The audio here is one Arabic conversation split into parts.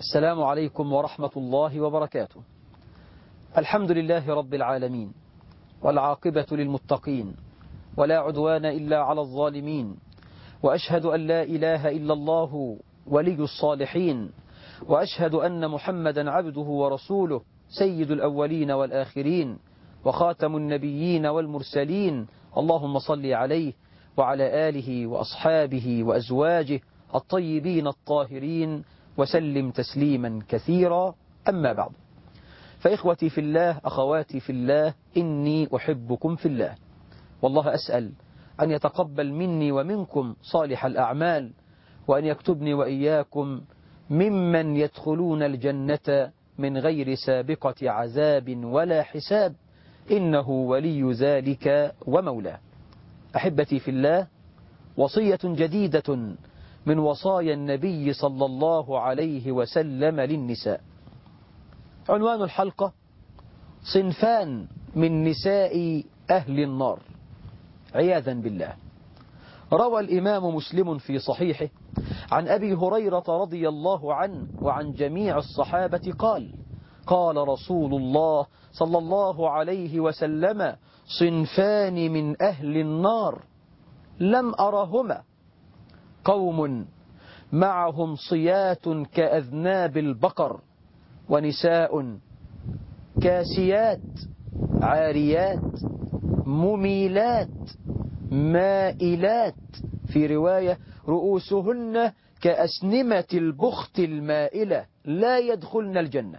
السلام عليكم ورحمة الله وبركاته. الحمد لله رب العالمين، والعاقبة للمتقين، ولا عدوان إلا على الظالمين، وأشهد أن لا إله إلا الله ولي الصالحين، وأشهد أن محمدا عبده ورسوله سيد الأولين والآخرين وخاتم النبيين والمرسلين. اللهم صل عليه وعلى آله وأصحابه وأزواجه الطيبين الطاهرين وسلم تسليما كثيرا. أما بعد، فإخوتي في الله، أخواتي في الله، إني أحبكم في الله، والله أسأل أن يتقبل مني ومنكم صالح الأعمال، وأن يكتبني وإياكم ممن يدخلون الجنة من غير سابقة عذاب ولا حساب، إنه ولي ذلك ومولاه. أحبتي في الله، وصية جديدة من وصايا النبي صلى الله عليه وسلم للنساء. عنوان الحلقة: صنفان من نساء أهل النار عياذا بالله. روى الإمام مسلم في صحيحه عن أبي هريرة رضي الله عنه وعن جميع الصحابة قال: قال رسول الله صلى الله عليه وسلم: صنفان من أهل النار لم أرهما، قوم معهم صيات كأذناب البقر، ونساء كاسيات عاريات مميلات مائلات، في رواية رؤوسهن كأسنمة البخت المائلة، لا يدخلن الجنة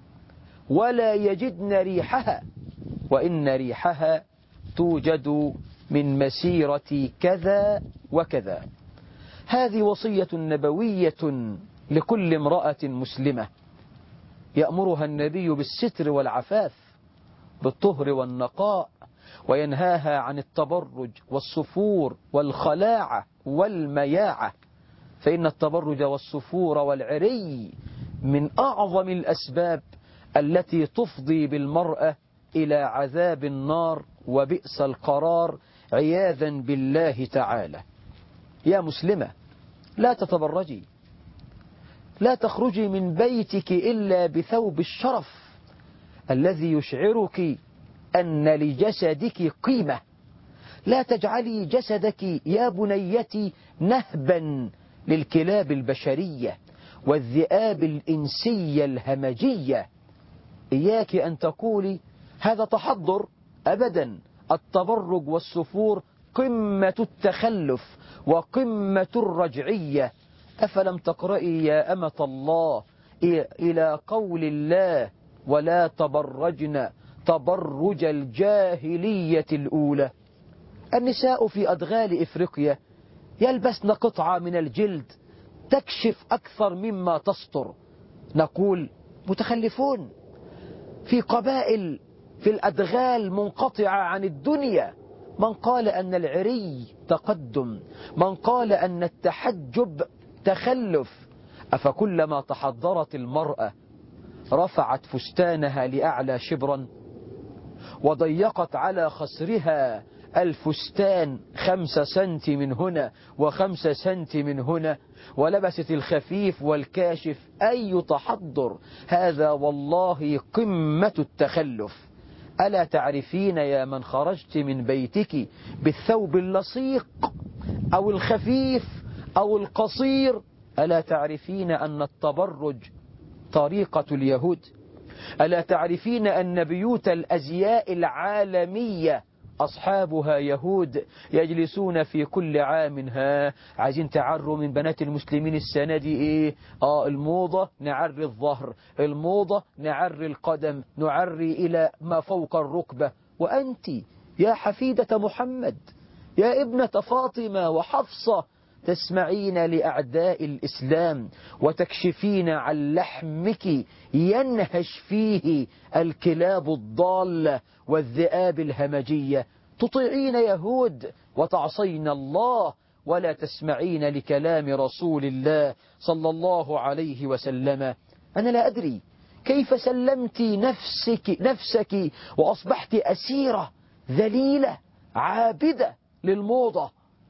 ولا يجدن ريحها، وإن ريحها توجد من مسيرة كذا وكذا. هذه وصية نبوية لكل امرأة مسلمة، يأمرها النبي بالستر والعفاف، بالطهر والنقاء، وينهاها عن التبرج والصفور والخلاعة والمياعة، فإن التبرج والصفور والعري من أعظم الأسباب التي تفضي بالمرأة إلى عذاب النار وبئس القرار عياذا بالله تعالى. يا مسلمة، لا تتبرجي، لا تخرجي من بيتك إلا بثوب الشرف الذي يشعرك أن لجسدك قيمة. لا تجعلي جسدك يا بنيتي نهبا للكلاب البشرية والذئاب الإنسية الهمجية. إياك أن تقولي هذا تحضر، أبدا. التبرج والسفور قمة التخلف وقمة الرجعية. أفلم تقرأي يا أمة الله إلى قول الله: ولا تبرجن تبرج الجاهلية الأولى. النساء في أدغال إفريقيا يلبسن قطعة من الجلد تكشف أكثر مما تستر. نقول متخلفون. في قبائل في الأدغال منقطعة عن الدنيا من قال أن العري تقدم، من قال أن التحجب تخلف. أفكلما تحضرت المرأة رفعت فستانها لأعلى شبرا وضيقت على خصرها الفستان 5 سنت من هنا و5 سنت من هنا، ولبست الخفيف والكاشف، أي تحضر هذا؟ والله قمة التخلف. ألا تعرفين يا من خرجت من بيتك بالثوب اللصيق أو الخفيف أو القصير، ألا تعرفين أن التبرج طريقة اليهود؟ ألا تعرفين أن بيوت الأزياء العالمية أصحابها يهود يجلسون في كل عام عايزين تعروا من بنات المسلمين السنة دي إيه؟ الموضة نعري الظهر، الموضة نعري القدم، نعري إلى ما فوق الركبة. وأنت يا حفيدة محمد، يا ابنة فاطمة وحفصة، تسمعين لأعداء الإسلام وتكشفين عن لحمك ينهش فيه الكلاب الضالة والذئاب الهمجية، تطيعين يهود وتعصين الله ولا تسمعين لكلام رسول الله صلى الله عليه وسلم. أنا لا أدري كيف سلمت نفسك وأصبحت أسيرة ذليلة عابدة للموضة.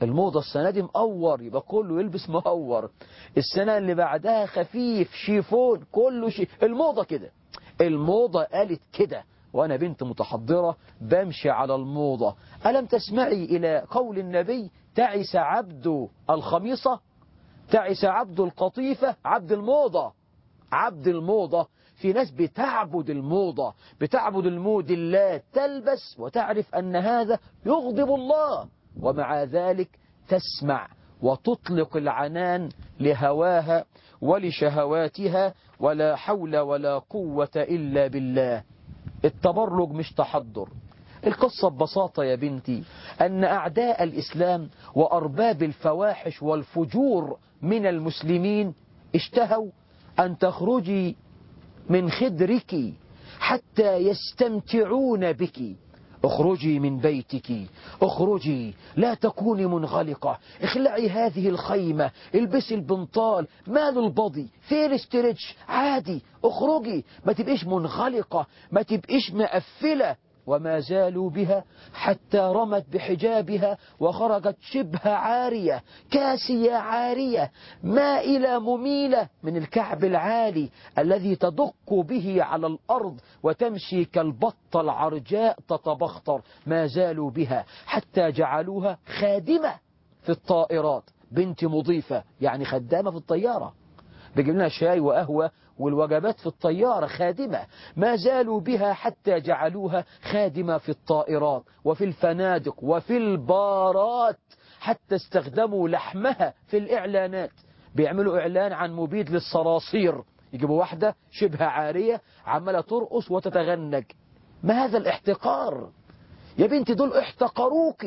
الموضة السنة دي مقور، يبقى كله يلبس مقور. السنة اللي بعدها خفيف شيفون، كله الموضة كده، الموضة قالت كده، وأنا بنت متحضرة بمشي على الموضة. ألم تسمعي إلى قول النبي: تعس عبد الخميصة، تعس عبد القطيفة، عبد الموضة، عبد الموضة. في ناس بتعبد الموضة، بتعبد الموديلات، تلبس وتعرف أن هذا يغضب الله، ومع ذلك تسمع وتطلق العنان لهواها ولشهواتها، ولا حول ولا قوة إلا بالله. التبرج مش تحضر. القصة ببساطة يا بنتي أن أعداء الإسلام وأرباب الفواحش والفجور من المسلمين اشتهوا أن تخرجي من خدرك حتى يستمتعون بك. اخرجي من بيتك، اخرجي، لا تكوني منغلقة، اخلعي هذه الخيمة، البسي البنطال، مال البضي، فين ستريتش، عادي، اخرجي، ما تبقيش منغلقة، ما تبقيش مقفلة. وما زالوا بها حتى رمت بحجابها وخرجت شبه عارية، كاسية عارية، مائلة مميلة من الكعب العالي الذي تدق به على الأرض وتمشي كالبطة العرجاء تتبختر. ما زالوا بها حتى جعلوها خادمة في الطائرات، بنت مضيفة يعني خدامة في الطيارة، بيجيب لنا شاي وقهوة والوجبات في الطيارة، خادمة. ما زالوا بها حتى جعلوها خادمة في الطائرات وفي الفنادق وفي البارات، حتى استخدموا لحمها في الإعلانات. بيعملوا إعلان عن مبيد للصراصير، يجيبوا واحدة شبه عارية عمالة ترقص وتتغنج. ما هذا الاحتقار يا بنتي؟ دول احتقروك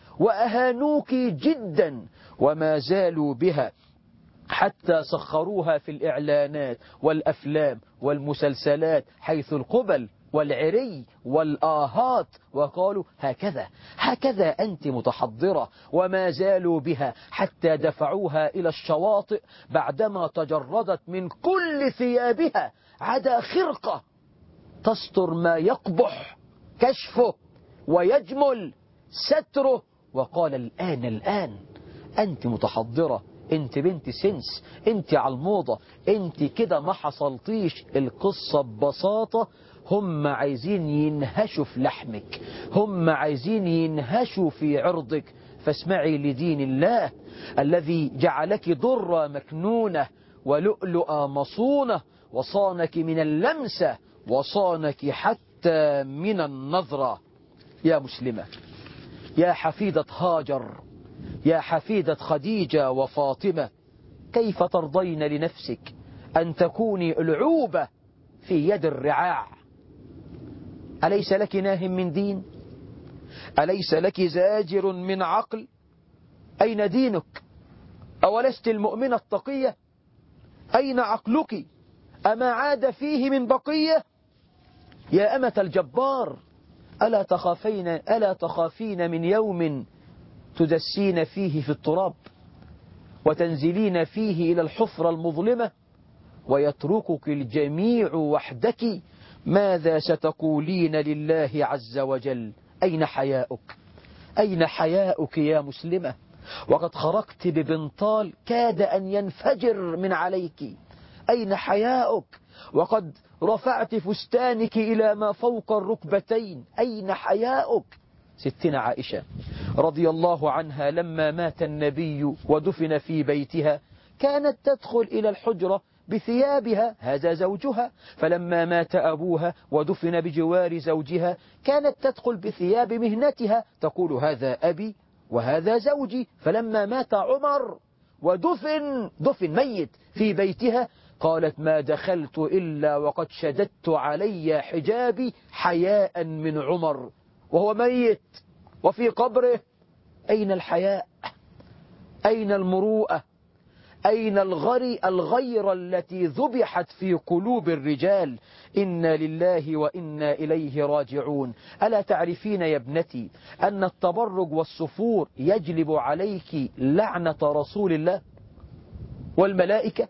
وأهانوك جدا، وما زالوا بها حتى سخروها في الإعلانات والأفلام والمسلسلات، حيث القبل والعري والآهات، وقالوا هكذا هكذا أنت متحضرة. وما زالوا بها حتى دفعوها إلى الشواطئ بعدما تجردت من كل ثيابها عدا خرقة تستر ما يقبح كشفه ويجمل ستره، وقال الآن أنت متحضرة، انت بنت سنس، انت على الموضة، انت كده ما حصلتيش. القصة ببساطة هم عايزين ينهشوا في لحمك، هم عايزين ينهشوا في عرضك. فاسمعي لدين الله الذي جعلك درة مكنونة ولؤلؤة مصونة، وصانك من اللمسة، وصانك حتى من النظرة. يا مسلمة، يا حفيدة هاجر، يا حفيدة خديجة وفاطمة، كيف ترضين لنفسك أن تكوني ألعوبة في يد الرعاع؟ أليس لك ناه من دين؟ أليس لك زاجر من عقل؟ أين دينك؟ أولست المؤمنة التقية؟ أين عقلك؟ أما عاد فيه من بقية؟ يا أمة الجبار، ألا تخافين من يوم تدسين فيه في التراب وتنزلين فيه إلى الحفرة المظلمة ويتركك الجميع وحدك؟ ماذا ستقولين لله عز وجل؟ أين حياؤك؟ أين حياؤك يا مسلمة؟ وقد خرجت ببنطال كاد أن ينفجر من عليك. أين حياؤك؟ وقد رفعت فستانك إلى ما فوق الركبتين. أين حياؤك؟ ستنا عائشة رضي الله عنها لما مات النبي ودفن في بيتها كانت تدخل إلى الحجرة بثيابها، هذا زوجها. فلما مات أبوها ودفن بجوار زوجها كانت تدخل بثياب مهنتها، تقول هذا أبي وهذا زوجي. فلما مات عمر ودفن ميت في بيتها قالت ما دخلت إلا وقد شددت علي حجابي حياء من عمر وهو ميت وفي قبره. أين الحياء؟ أين المروءة؟ أين الغيرة التي ذبحت في قلوب الرجال؟ إنا لله وإنا إليه راجعون. ألا تعرفين يا ابنتي أن التبرج والسفور يجلب عليك لعنة رسول الله والملائكة؟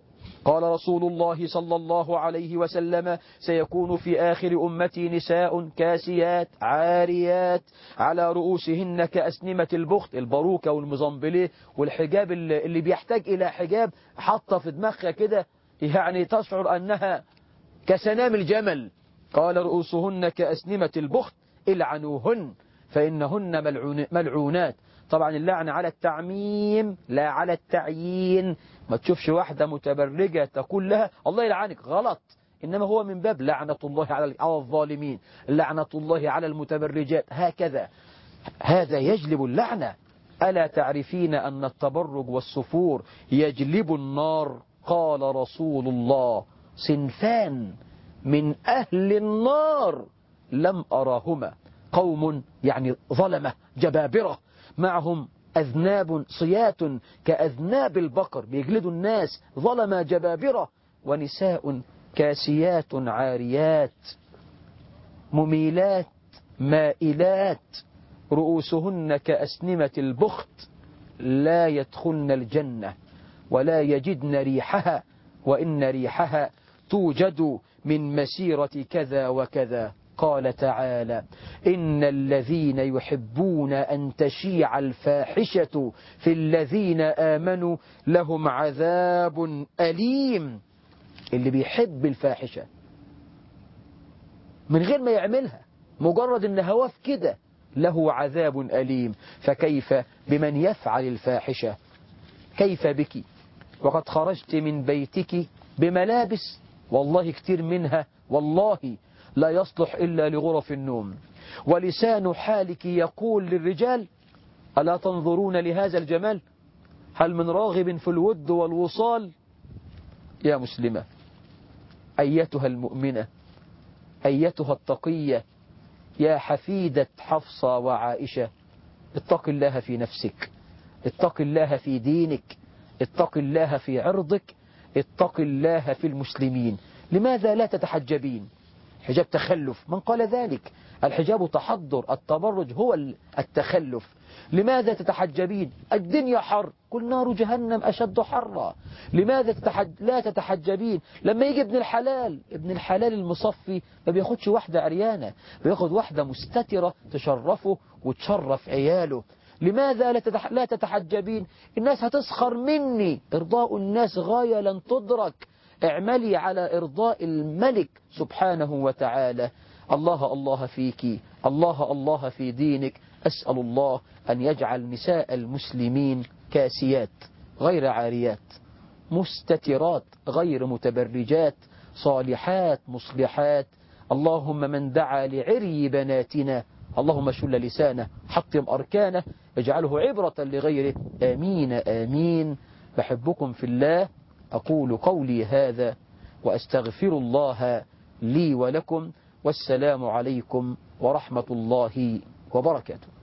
قال رسول الله صلى الله عليه وسلم: سيكون في آخر أمتي نساء كاسيات عاريات على رؤوسهن كأسنمة البخت، الباروكة والمزنبلة والحجاب اللي بيحتاج إلى حجاب حاطة في دماغها كده، يعني تشعر أنها كسنام الجمل. قال: رؤوسهن كأسنمة البخت العنوهن فإنهن ملعونات. طبعا اللعنة على التعميم لا على التعيين. ما تشوفش واحدة متبرجة تقول لها الله يلعنك، غلط. إنما هو من باب لعنة الله على الظالمين، لعنة الله على المتبرجات، هكذا. هذا يجلب اللعنة. ألا تعرفين أن التبرج والسفور يجلب النار؟ قال رسول الله: صنفان من أهل النار لم أراهما، قوم يعني ظلمة جبابرة معهم أذناب صيات كأذناب البقر بيجلدوا الناس، ظلمة جبابرة، ونساء كاسيات عاريات مميلات مائلات رؤوسهن كأسنمة البخت لا يدخلن الجنة ولا يجدن ريحها، وإن ريحها توجد من مسيرة كذا وكذا. قال تعالى: إن الذين يحبون أن تشيع الفاحشة في الذين آمنوا لهم عذاب أليم. اللي بيحب الفاحشة من غير ما يعملها، مجرد إن هواه كده، له عذاب أليم. فكيف بمن يفعل الفاحشة؟ كيف بك وقد خرجت من بيتك بملابس والله كتير منها والله لا يصلح إلا لغرف النوم، ولسان حالك يقول للرجال: ألا تنظرون لهذا الجمال؟ هل من راغب في الود والوصال؟ يا مسلمة، أيتها المؤمنة، أيتها التقية، يا حفيدة حفصة وعائشة، اتق الله في نفسك، اتق الله في دينك، اتق الله في عرضك، اتق الله في المسلمين. لماذا لا تتحجبين؟ حجاب تخلف، من قال ذلك؟ الحجاب تحضر، التبرج هو التخلف. لماذا تتحجبين؟ الدنيا حر، كل نار جهنم أشد حرا. لماذا لا تتحجبين؟ لما يجي ابن الحلال المصفي ما بياخدش واحدة عريانة، بياخد واحدة مستترة تشرفه وتشرف عياله. لماذا لا تتحجبين؟ الناس هتسخر مني. إرضاء الناس غاية لن تدرك، اعملي على إرضاء الملك سبحانه وتعالى. الله الله فيك، الله الله في دينك. أسأل الله أن يجعل نساء المسلمين كاسيات غير عاريات، مستترات غير متبرجات، صالحات مصلحات. اللهم من دعا لعري بناتنا اللهم شل لسانه، حطم أركانه، اجعله عبرة لغيره. آمين آمين. بحبكم في الله. أقول قولي هذا وأستغفر الله لي ولكم، والسلام عليكم ورحمة الله وبركاته.